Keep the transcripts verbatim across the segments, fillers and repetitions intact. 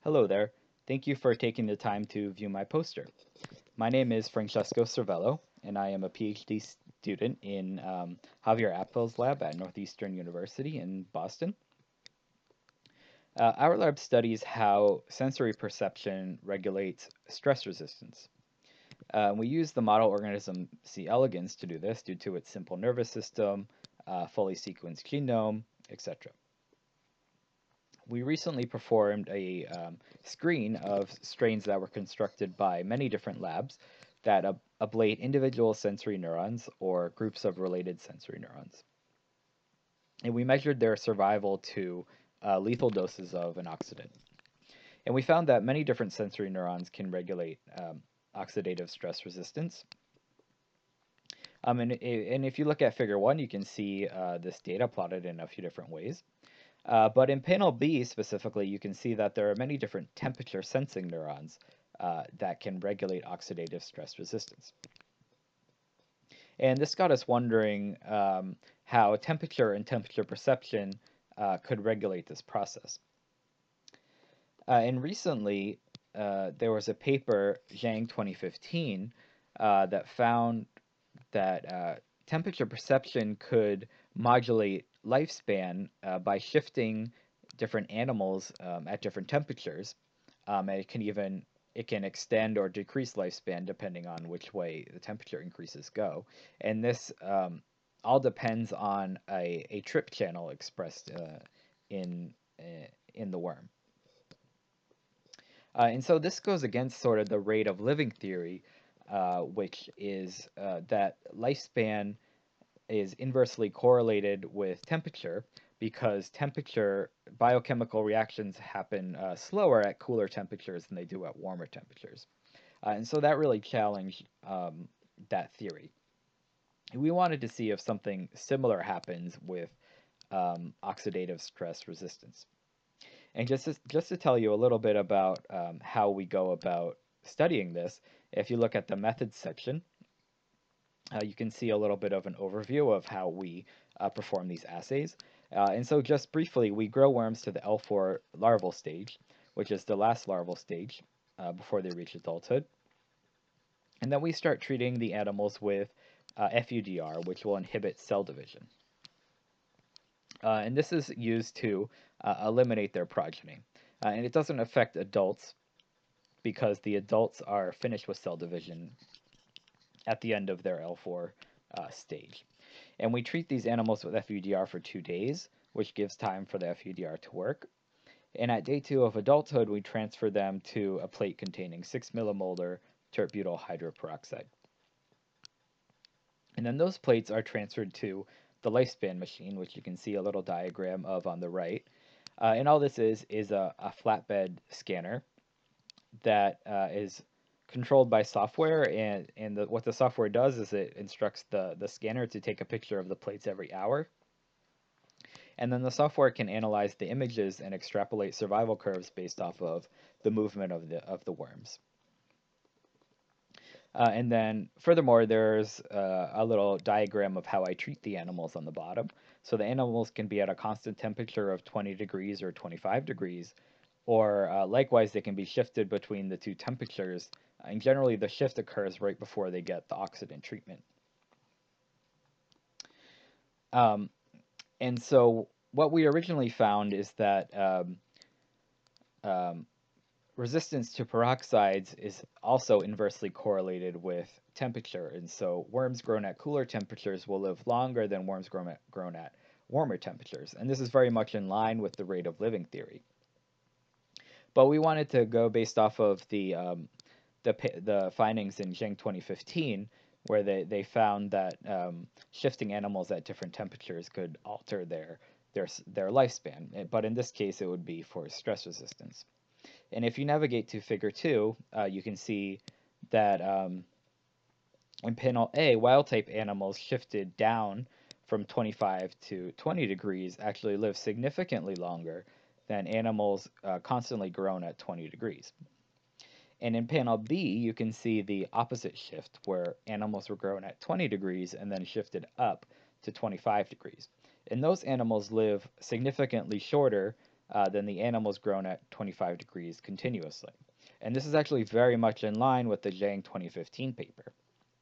Hello there. Thank you for taking the time to view my poster. My name is Francesco Cervello, and I am a PhD student in um, Javier Apfel's lab at Northeastern University in Boston. Uh, our lab studies how sensory perception regulates stress resistance. Uh, we use the model organism C. elegans to do this due to its simple nervous system, uh, fully sequenced genome, et cetera. We recently performed a um, screen of strains that were constructed by many different labs that ab ablate individual sensory neurons or groups of related sensory neurons. And we measured their survival to uh, lethal doses of an oxidant. And we found that many different sensory neurons can regulate um, oxidative stress resistance. Um, and, and if you look at figure one, you can see uh, this data plotted in a few different ways. Uh, but in panel B specifically, you can see that there are many different temperature sensing neurons uh, that can regulate oxidative stress resistance. And this got us wondering um, how temperature and temperature perception uh, could regulate this process. Uh, and recently, uh, there was a paper, Zhang twenty fifteen, uh, that found that uh, temperature perception could modulate lifespan uh, by shifting different animals um, at different temperatures. Um, and it can even it can extend or decrease lifespan depending on which way the temperature increases go. And this um, all depends on a, a trip channel expressed uh, in uh, in the worm. Uh, and so this goes against sort of the rate of living theory, uh, which is uh, that lifespan is inversely correlated with temperature because temperature biochemical reactions happen uh, slower at cooler temperatures than they do at warmer temperatures. Uh, and so that really challenged um, that theory. We wanted to see if something similar happens with um, oxidative stress resistance. And just to, just to tell you a little bit about um, how we go about studying this, if you look at the methods section, uh, you can see a little bit of an overview of how we uh, perform these assays. Uh, and so just briefly, we grow worms to the L four larval stage, which is the last larval stage uh, before they reach adulthood. And then we start treating the animals with uh, F U D R, which will inhibit cell division. Uh, and this is used to uh, eliminate their progeny. Uh, and it doesn't affect adults because the adults are finished with cell division at the end of their L four uh, stage. And we treat these animals with F U D R for two days, which gives time for the F U D R to work. And at day two of adulthood, we transfer them to a plate containing six millimolar tert-butyl hydroperoxide. And then those plates are transferred to the lifespan machine, which you can see a little diagram of on the right. Uh, and all this is is a, a flatbed scanner that uh, is controlled by software, and and the, what the software does is it instructs the the scanner to take a picture of the plates every hour, and then the software can analyze the images and extrapolate survival curves based off of the movement of the of the worms. Uh, and then furthermore, there's uh, a little diagram of how I treat the animals on the bottom. So the animals can be at a constant temperature of twenty degrees or twenty-five degrees, or uh, likewise, they can be shifted between the two temperatures. And generally, the shift occurs right before they get the oxidant treatment. Um, and so what we originally found is that um, um, resistance to peroxides is also inversely correlated with temperature. And so worms grown at cooler temperatures will live longer than worms grown at, grown at warmer temperatures. And this is very much in line with the rate of living theory. But we wanted to go based off of the um, the, the findings in Zhang twenty fifteen, where they, they found that um, shifting animals at different temperatures could alter their, their, their lifespan. But in this case, it would be for stress resistance. And if you navigate to figure two, uh, you can see that um, in panel A, wild type animals shifted down from twenty-five to twenty degrees actually live significantly longer than animals uh, constantly grown at twenty degrees. And in panel B, you can see the opposite shift where animals were grown at twenty degrees and then shifted up to twenty-five degrees. And those animals live significantly shorter uh, then the animal is grown at twenty-five degrees continuously. And this is actually very much in line with the Zhang twenty fifteen paper.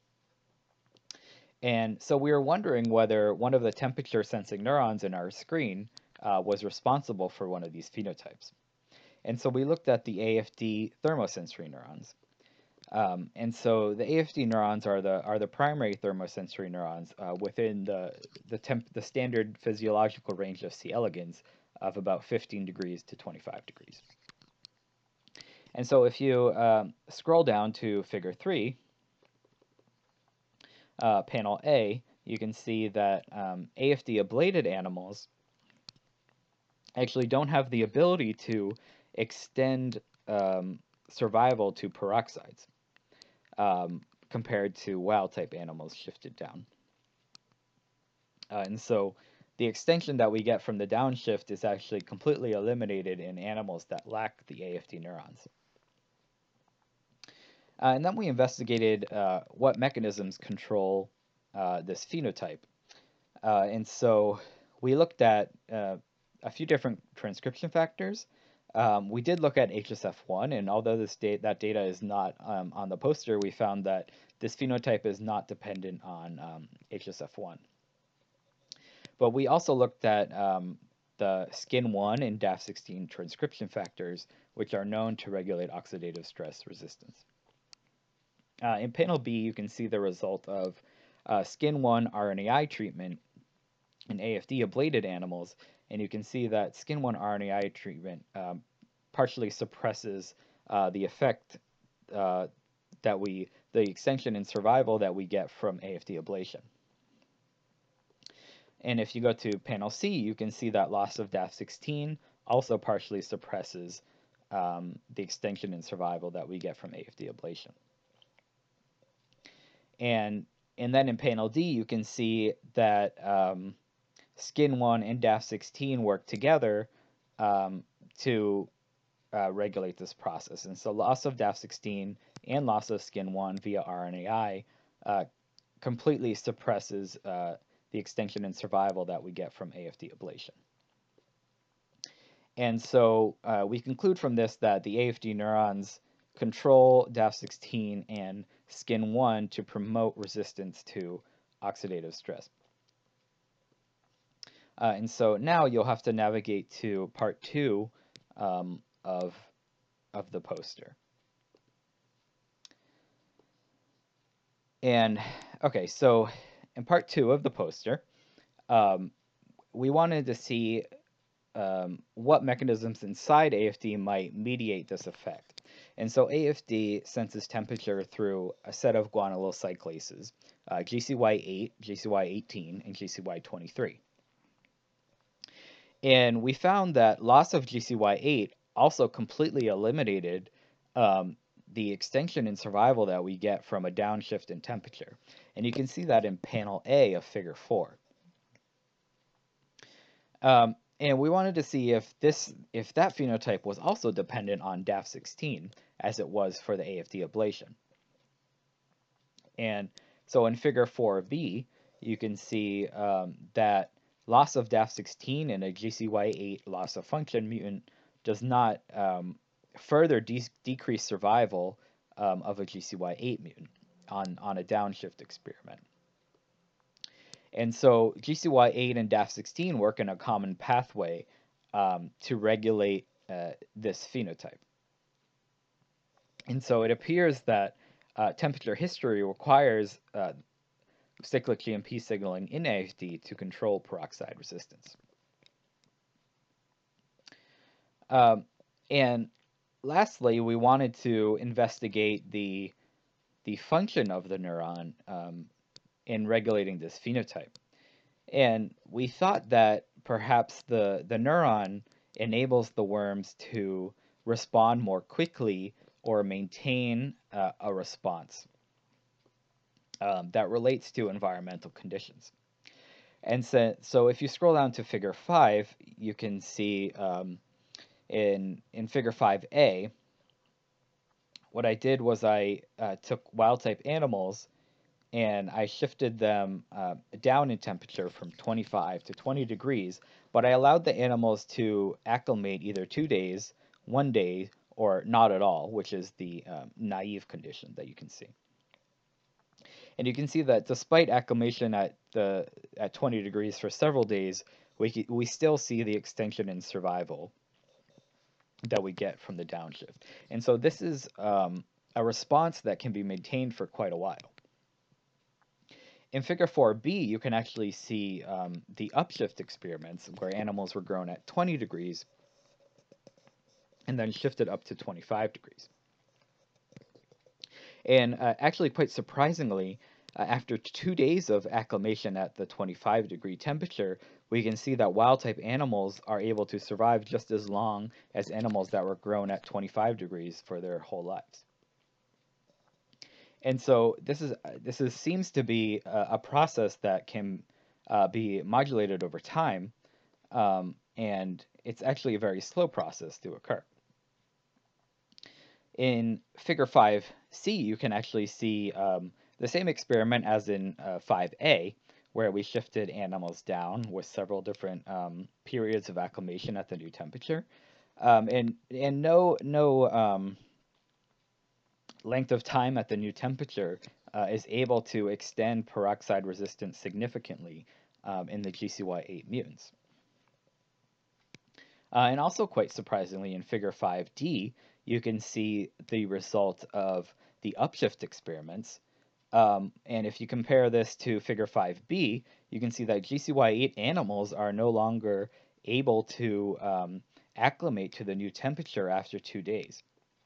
And so we were wondering whether one of the temperature sensing neurons in our screen uh, was responsible for one of these phenotypes. And so we looked at the A F D thermosensory neurons. Um, and so the A F D neurons are the are the primary thermosensory neurons uh, within the the temp the standard physiological range of C. elegans of about fifteen degrees to twenty-five degrees. And so if you um, scroll down to Figure three, uh, Panel A, you can see that um, A F D ablated animals actually don't have the ability to extend um, survival to peroxides. Um, compared to wild-type animals shifted down. Uh, and so the extension that we get from the downshift is actually completely eliminated in animals that lack the A F D neurons. Uh, and then we investigated uh, what mechanisms control uh, this phenotype. Uh, and so we looked at uh, a few different transcription factors. Um, we did look at H S F one, and although this da that data is not um, on the poster, we found that this phenotype is not dependent on um, H S F one. But we also looked at um, the S C I N one and D A F sixteen transcription factors, which are known to regulate oxidative stress resistance. Uh, in panel B, you can see the result of uh, S C I N one R N A I treatment in A F D ablated animals, and you can see that S C I N one R N A I treatment um, partially suppresses uh, the effect uh, that we, the extension in survival that we get from A F D ablation. And if you go to panel C, you can see that loss of D A F sixteen also partially suppresses um, the extension in survival that we get from A F D ablation. And, and then in panel D, you can see that um, S C I N one and D A F sixteen work together um, to uh, regulate this process. And so loss of D A F sixteen and loss of S C I N one via R N A I uh, completely suppresses uh, the extension and survival that we get from A F D ablation. And so uh, we conclude from this that the A F D neurons control D A F sixteen and S C I N one to promote resistance to oxidative stress. Uh, and so now you'll have to navigate to part two um, of, of the poster. And okay, so in part two of the poster, um, we wanted to see um, what mechanisms inside A F D might mediate this effect. And so A F D senses temperature through a set of guanylyl cyclases, uh, G C Y eight, G C Y eighteen, and G C Y twenty-three. And we found that loss of G C Y eight also completely eliminated um, the extension in survival that we get from a downshift in temperature. And you can see that in panel A of figure four. Um, and we wanted to see if this, if that phenotype was also dependent on D A F sixteen, as it was for the A F D ablation. And so in figure four B, you can see um, that loss of D A F sixteen in a G C Y eight loss of function mutant does not um, further de decrease survival um, of a G C Y eight mutant on, on a downshift experiment. And so G C Y eight and D A F sixteen work in a common pathway um, to regulate uh, this phenotype. And so it appears that uh, temperature history requires uh, cyclic G M P signaling in A F D to control peroxide resistance. Um, and lastly, we wanted to investigate the, the function of the neuron um, in regulating this phenotype. And we thought that perhaps the, the neuron enables the worms to respond more quickly or maintain uh, a response um, that relates to environmental conditions. And so, so if you scroll down to figure five, you can see um, in, in figure five A, what I did was I uh, took wild-type animals and I shifted them uh, down in temperature from twenty-five to twenty degrees, but I allowed the animals to acclimate either two days, one day, or not at all, which is the um, naive condition that you can see. And you can see that despite acclimation at the at twenty degrees for several days, we we still see the extension in survival that we get from the downshift. And so this is um, a response that can be maintained for quite a while. In Figure four b, you can actually see um, the upshift experiments where animals were grown at twenty degrees and then shifted up to twenty-five degrees. And uh, actually, quite surprisingly, uh, after two days of acclimation at the twenty-five degree temperature, we can see that wild-type animals are able to survive just as long as animals that were grown at twenty-five degrees for their whole lives. And so this is this is seems to be a, a process that can uh, be modulated over time, um, and it's actually a very slow process to occur. In Figure five c, you can actually see um, the same experiment as in uh, five a, where we shifted animals down with several different um, periods of acclimation at the new temperature, um, and and no no um, length of time at the new temperature uh, is able to extend peroxide resistance significantly um, in the G C Y eight mutants. Uh, and also, quite surprisingly, in Figure five d, you can see the result of the upshift experiments. Um, and if you compare this to Figure five b, you can see that G C Y eight animals are no longer able to um, acclimate to the new temperature after two days.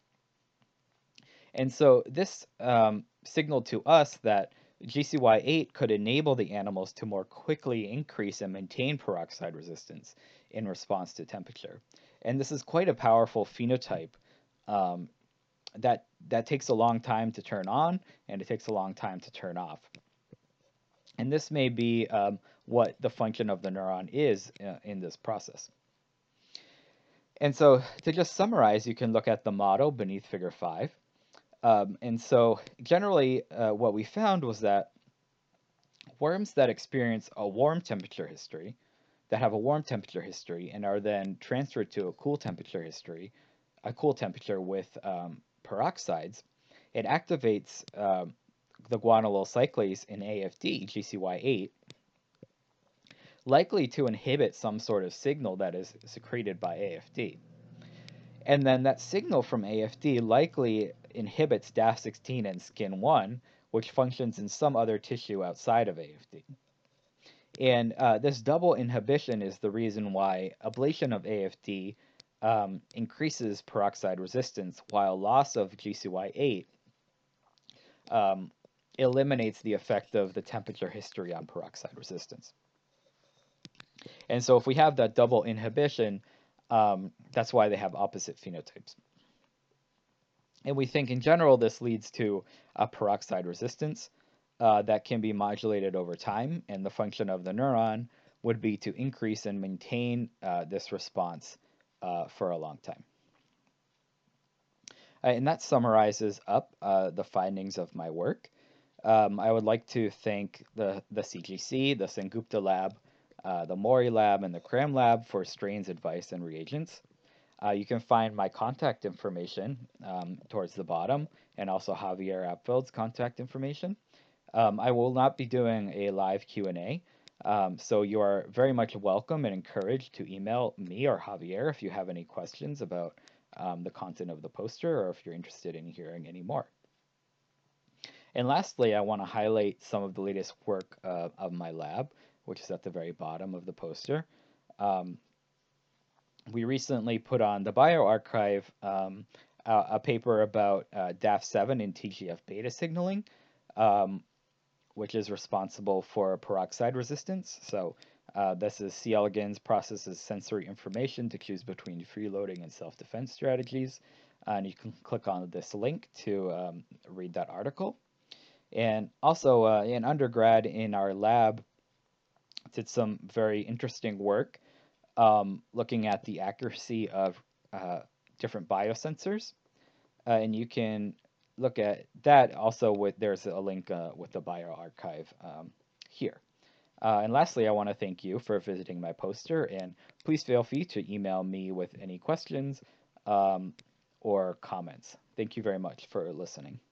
And so this um, signaled to us that G C Y eight could enable the animals to more quickly increase and maintain peroxide resistance in response to temperature. And this is quite a powerful phenotype um, that that takes a long time to turn on, and it takes a long time to turn off. And this may be um, what the function of the neuron is uh, in this process. And so to just summarize, you can look at the model beneath Figure five. Um, and so generally uh, what we found was that worms that experience a warm temperature history, that have a warm temperature history and are then transferred to a cool temperature history, a cool temperature with um, peroxides, it activates um, the guanylyl cyclase in A F D, G C Y eight, likely to inhibit some sort of signal that is secreted by A F D. And then that signal from A F D likely inhibits D A F sixteen and S C I N one, which functions in some other tissue outside of A F D. And uh, this double inhibition is the reason why ablation of A F D um, increases peroxide resistance, while loss of G C Y eight um, eliminates the effect of the temperature history on peroxide resistance. And so if we have that double inhibition, um, that's why they have opposite phenotypes. And we think in general this leads to a peroxide resistance uh, that can be modulated over time, and the function of the neuron would be to increase and maintain uh, this response uh, for a long time. Uh, and that summarizes up uh, the findings of my work. Um, I would like to thank the, the C G C, the Sengupta lab, uh, the Mori lab, and the Cram lab for strains, advice, and reagents. Uh, you can find my contact information um, towards the bottom, and also Javier Apfeld's contact information. Um, I will not be doing a live Q and A, um, so you are very much welcome and encouraged to email me or Javier if you have any questions about um, the content of the poster, or if you're interested in hearing any more. And lastly, I want to highlight some of the latest work uh, of my lab, which is at the very bottom of the poster. Um, we recently put on the bioRxiv um, a, a paper about uh, D A F seven and T G F beta signaling, um, which is responsible for peroxide resistance. So uh, this is C. elegans processes sensory information to choose between freeloading and self-defense strategies. Uh, and you can click on this link to um, read that article. And also, uh, in undergrad in our lab, did some very interesting work um, looking at the accuracy of uh, different biosensors. Uh, and you can look at that. Also, with there's a link uh, with the bioRxiv um, here. Uh, and lastly, I want to thank you for visiting my poster, and please feel free to email me with any questions um, or comments. Thank you very much for listening.